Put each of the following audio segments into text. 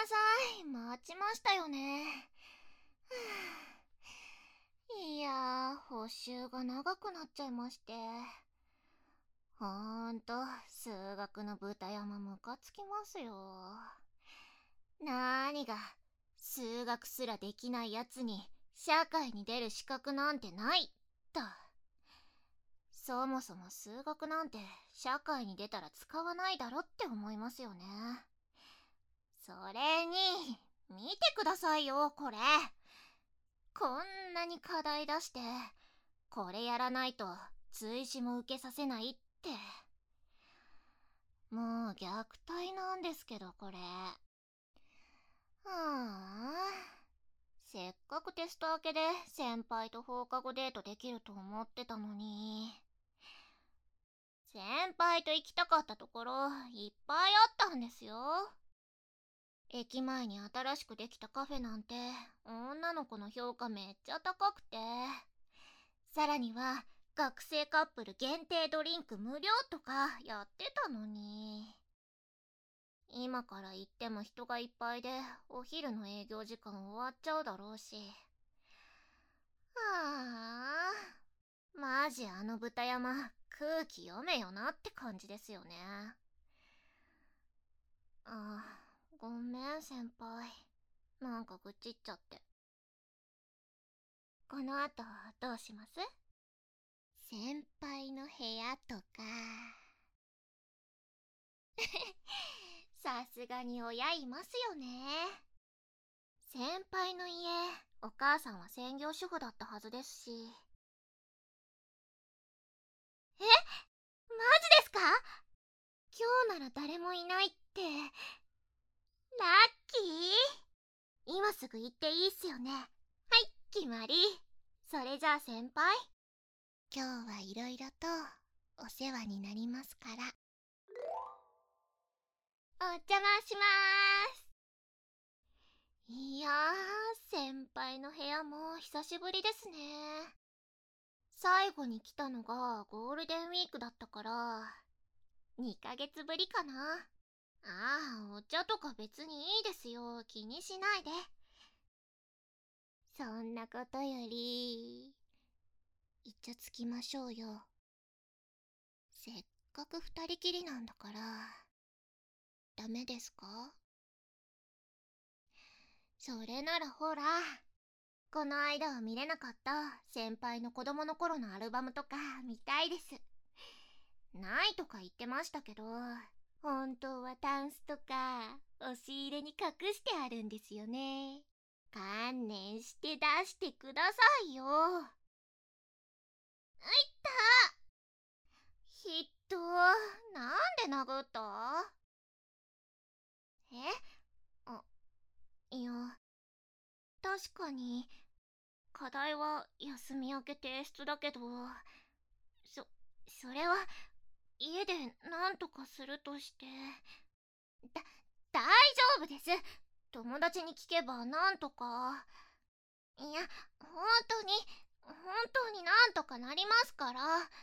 さい。待ちましたよね。いや補習が長くなっちゃいまして。ほんと、数学の豚山ムカつきますよ。なーにが、数学すらできないやつに社会に出る資格なんてないと。そもそも数学なんて社会に出たら使わないだろって思いますよね。それに、見てくださいよ、これ。こんなに課題出して、これやらないと追試も受けさせないって。もう虐待なんですけど、これ。はあ。せっかくテスト明けで先輩と放課後デートできると思ってたのに。先輩と行きたかったところいっぱいあったんですよ。駅前に新しくできたカフェなんて女の子の評価めっちゃ高くて、さらには学生カップル限定ドリンク無料とかやってたのに。今から行っても人がいっぱいでお昼の営業時間終わっちゃうだろうし。はあ、マジあの豚山空気読めよなって感じですよね。あ、ごめん先輩、なんか愚痴っちゃって。この後どうします？先輩の部屋とか。さすがに親いますよね。先輩の家、お母さんは専業主婦だったはずですし。え、マジですか？今日なら誰もいないって。ラッキー。今すぐ行っていいっすよね。はい、決まり。それじゃあ先輩、今日はいろいろとお世話になりますから。お邪魔しまーす。いや先輩の部屋も久しぶりですね。最後に来たのがゴールデンウィークだったから2ヶ月ぶりかな。ああ、お茶とか別にいいですよ、気にしないで。そんなことよりイチャつきましょうよ。せっかく二人きりなんだから。ダメですか？それならほら、この間は見れなかった先輩の子供の頃のアルバムとか見たいです。ないとか言ってましたけど、本当はタンスとか押し入れに隠してあるんですよね。観念して出してくださいよ。いったなんで殴った？え、あ、いや、確かに課題は休み明け提出だけど、そそれは家でなんとかするとして。だ大丈夫です。友達に聞けばなんとか。いや、本当に本当になんとかなりますから。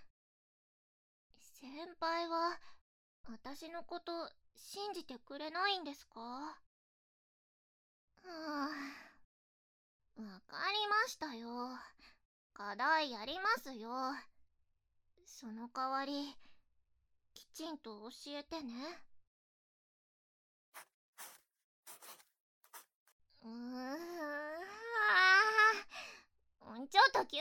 先輩は私のこと信じてくれないんですか？はあ、わかりましたよ。課題やりますよ。その代わりきちんと教えてね。ちょっと休憩。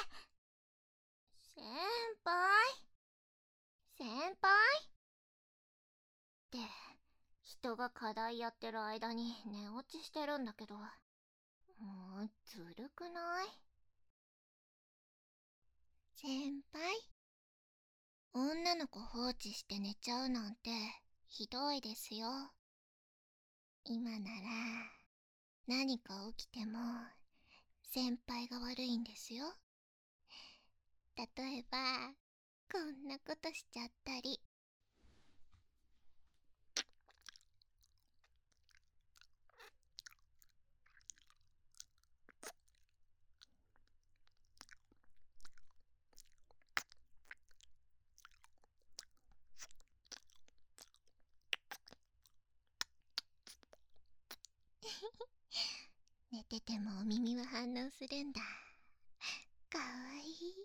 先輩先輩って人が課題やってる間に寝落ちしてるんだけど、もうずるくない？先輩、女の子放置して寝ちゃうなんてひどいですよ。今なら何か起きても先輩が悪いんですよ。例えばこんなことしちゃったり。 寝ててもお耳は反応するんだ。かわいい。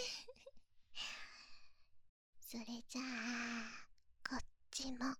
それじゃあこっちも。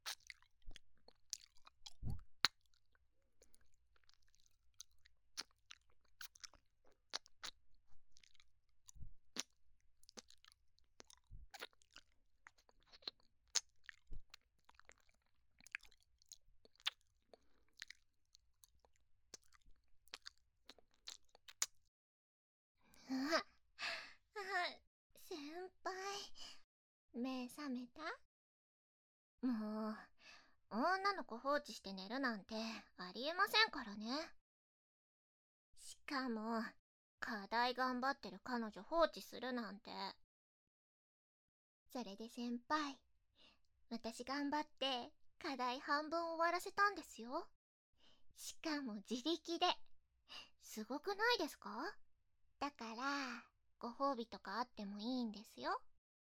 あ、先輩、目覚めた？もう女の子放置して寝るなんてありえませんからね。しかも課題頑張ってる彼女放置するなんて。それで先輩、私頑張って課題半分終わらせたんですよ。しかも自力で。すごくないですか？だからご褒美とかあってもいいんですよ。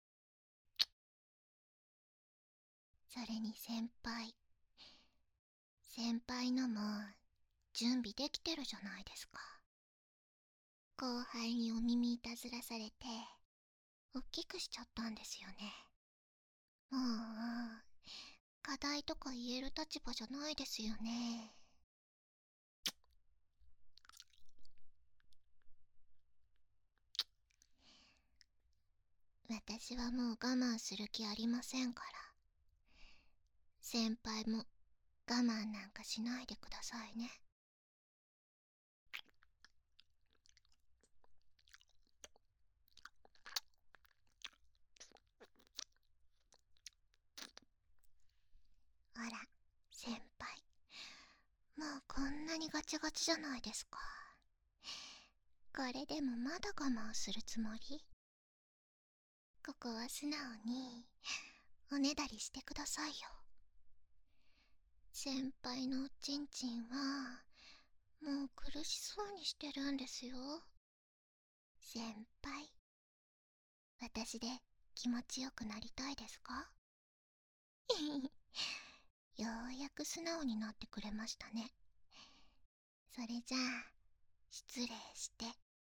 それに先輩のも準備できてるじゃないですか。後輩にお耳いたずらされておっきくしちゃったんですよね。もう課題とか言える立場じゃないですよね。私はもう我慢する気ありませんから。先輩も我慢なんかしないでくださいね。あら、先輩、もうこんなにガチガチじゃないですか。これでもまだ我慢するつもり？ここは素直におねだりしてくださいよ。先輩のおちんちんはもう苦しそうにしてるんですよ。先輩、私で気持ちよくなりたいですか？ようやく素直になってくれましたね。それじゃあ失礼して。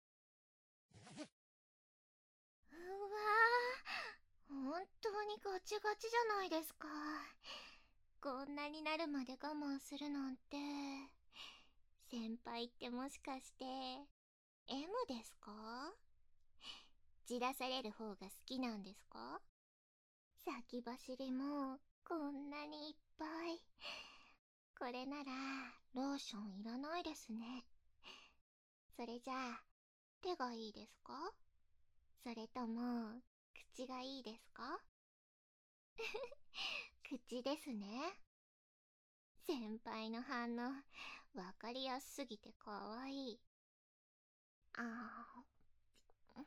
うわー、本当にガチガチじゃないですか。こんなになるまで我慢するなんて。先輩ってもしかして M ですか？じらされる方が好きなんですか？先走りもこんなにいっぱい。これならローションいらないですね。それじゃあ手がいいですか？それとも口がいいですか？口ですね。先輩の反応わかりやすすぎてかわいい。あー、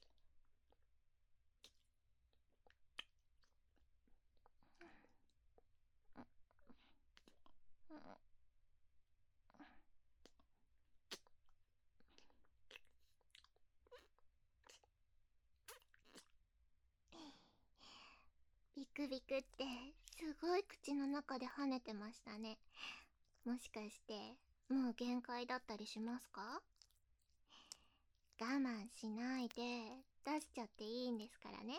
ビクビクってすごい口の中で跳ねてましたね。もしかしてもう限界だったりしますか？我慢しないで出しちゃっていいんですからね。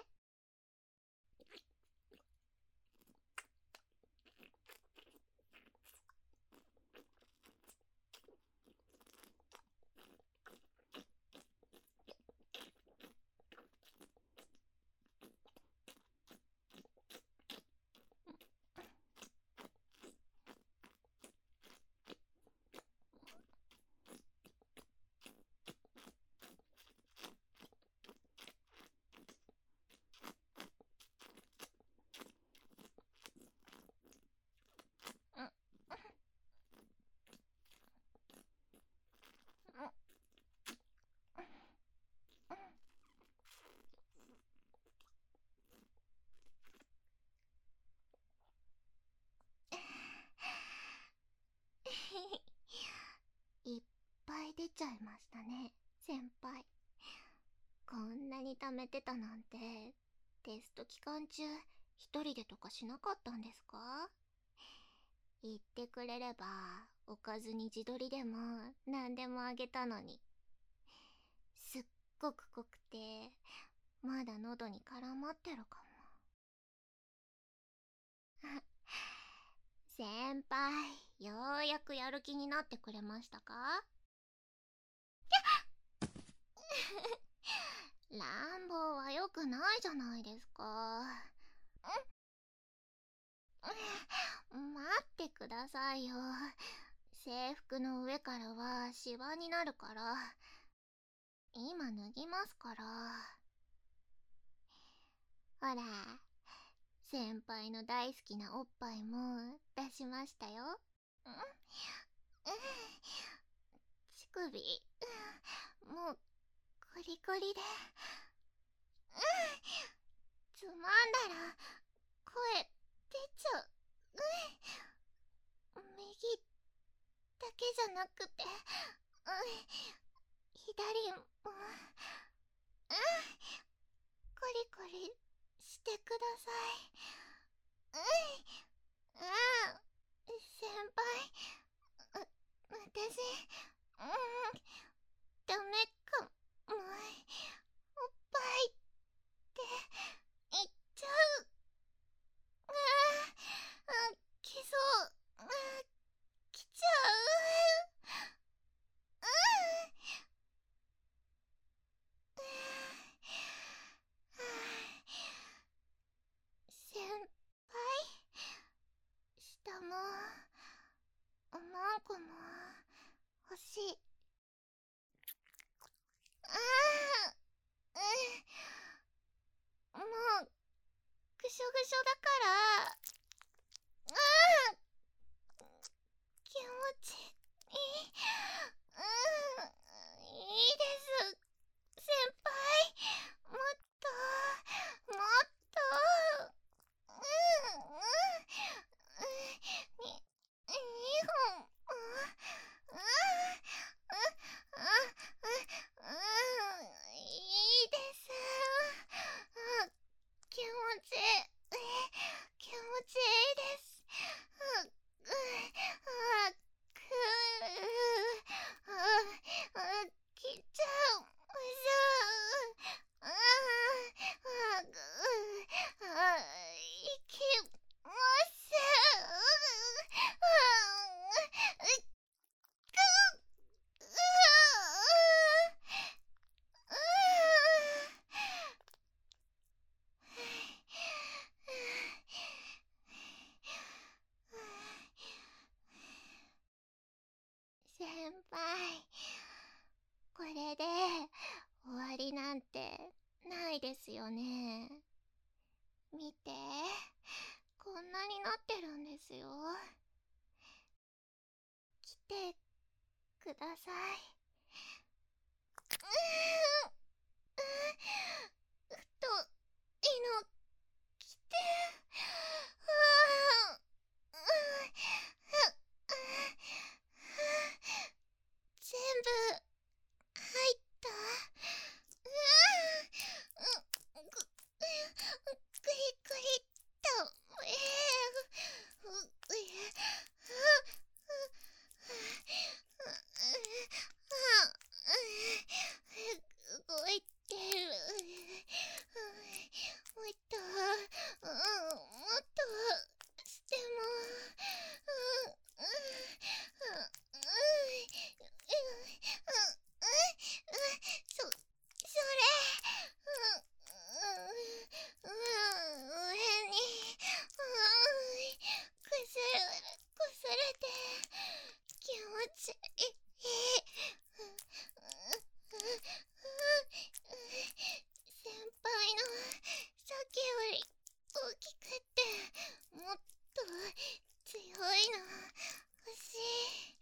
いっぱい出ちゃいましたね、先輩。こんなに貯めてたなんて、テスト期間中一人でとかしなかったんですか？言ってくれればおかずに地鶏でも何でもあげたのに。すっごく濃くて、まだ喉に絡まってるかも。先輩、ようやくやる気になってくれましたか？乱暴は良くないじゃないですか。待ってくださいよ。制服の上からはシワになるから。今脱ぎますから。ほら、先輩の大好きなおっぱいも出しましたよ。乳首、もうコリコリで。つまんだら声出ちゃう。右だけじゃなくて、左も、コリコリしてください。先輩、私、ダメかも。おっぱいって言っちゃう。来そう。来ちゃう。先輩、下も何個も欲しい。もうぐしょぐしょだから。気持ちいい。いいです。先輩、もっともっと。2本。いいです。気持ちいい。気持ちいいです。切っちゃう。いきます。先輩、これで終わりなんてないですよね。見て、こんなになってるんですよ。来てください。太いの来て。全部入った。グリグリっと。動いてる。もっと、もっとしても。それ。上に、こすれて気持ちいい。先輩のさっきより大きくってもっと強いの欲しい。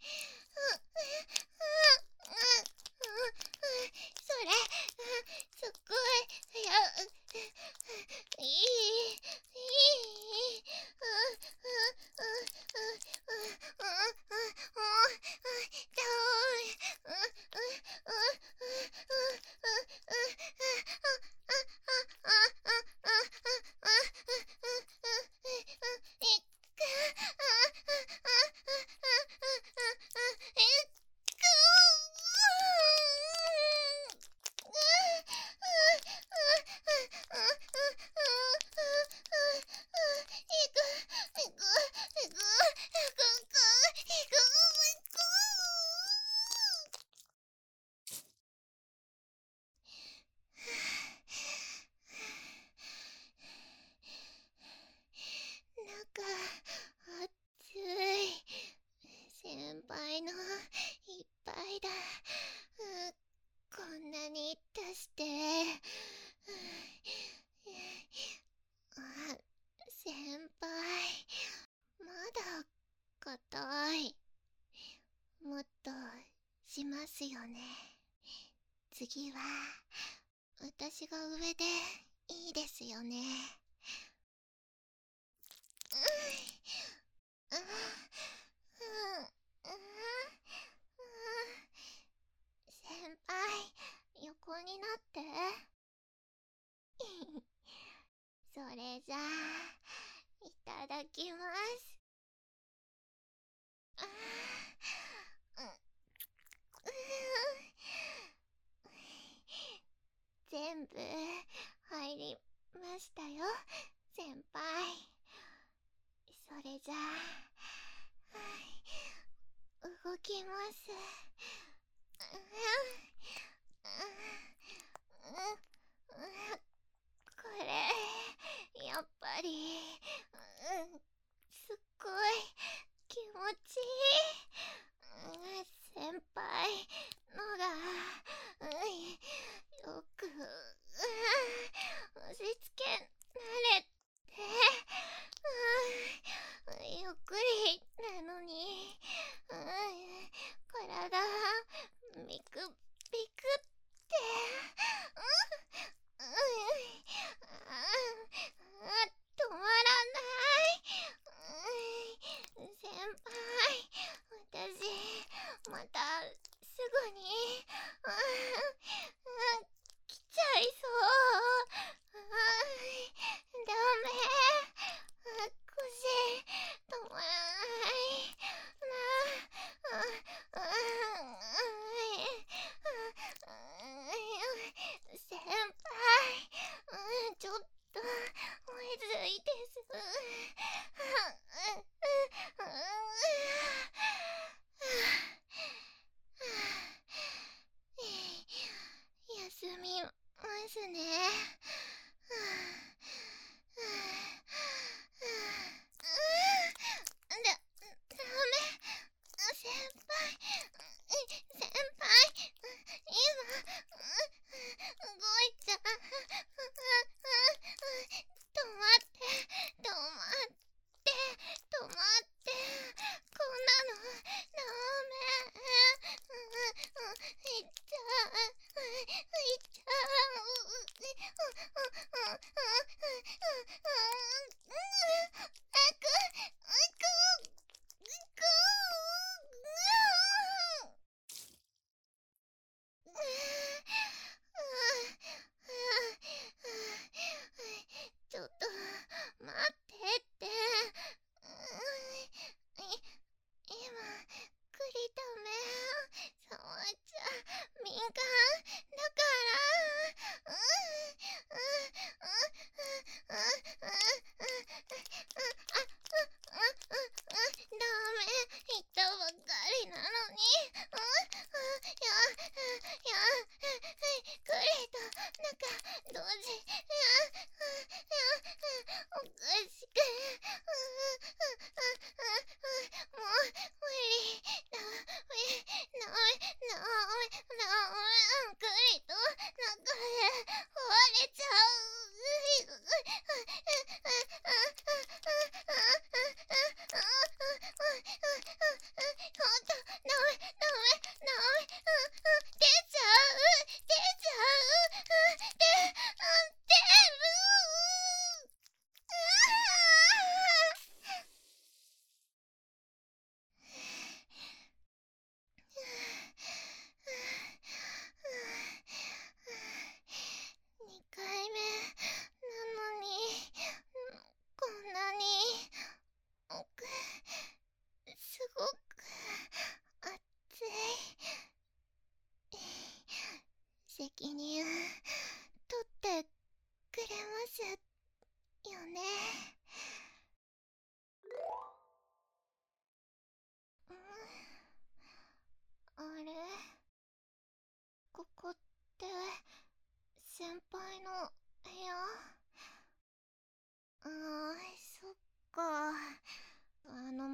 それすっごいいい。 中暑い。先輩のいっぱいだ。こんなに出して。あ、先輩、まだ硬い。もっとしますよね。次は私が上でいいですよね。うんうん先輩、横になって。それじゃあ、いただきます。全部入りましたよ、先輩。それじゃあ、動きます。これやっぱりすっごい気持ちいい。先輩のがよく押し付けられてゆっくりなのに体ビクビクって止まらない。先輩、私またすぐに来ちゃいそう。ダメ。腰止まらない先輩、ちょっとまずいです。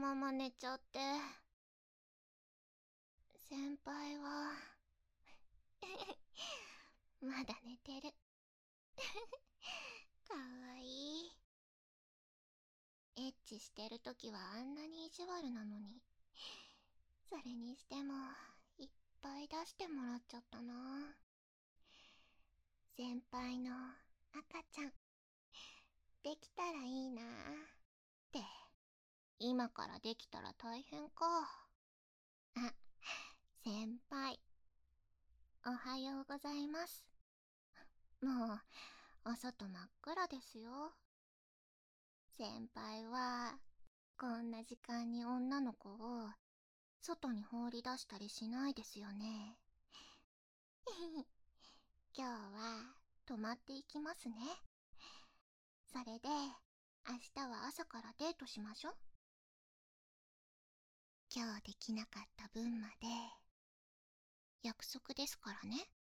まま寝ちゃって。先輩はまだ寝てる。かわいい。エッチしてるときはあんなに意地悪なのに、それにしてもいっぱい出してもらっちゃったな。先輩の赤ちゃんできたらいいなって。今からできたら大変か。あ、先輩、おはようございます。もうお外真っ暗ですよ。先輩はこんな時間に女の子を外に放り出したりしないですよね。今日は泊まっていきますね。それで明日は朝からデートしましょ。今日できなかった分まで約束ですからね。